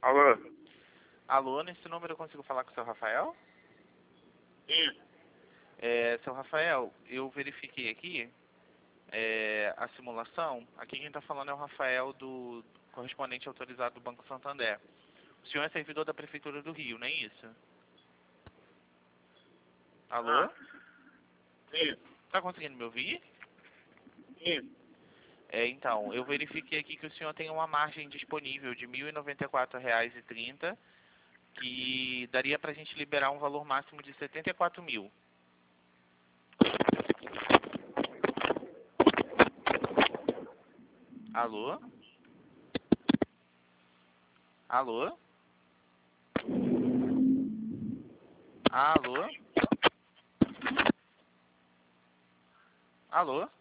Alô? Alô, nesse número eu consigo falar com o seu Rafael? Sim. Seu Rafael, eu verifiquei aqui a simulação. Aqui quem está falando é o Rafael, do correspondente autorizado do Banco Santander. O senhor é servidor da Prefeitura do Rio, não é isso? Alô? Sim. Está conseguindo me ouvir? Sim. Então, eu verifiquei aqui que o senhor tem uma margem disponível de R$ 1.094,30, que daria para a gente liberar um valor máximo de 74 mil. Alô? Alô? Alô? Alô?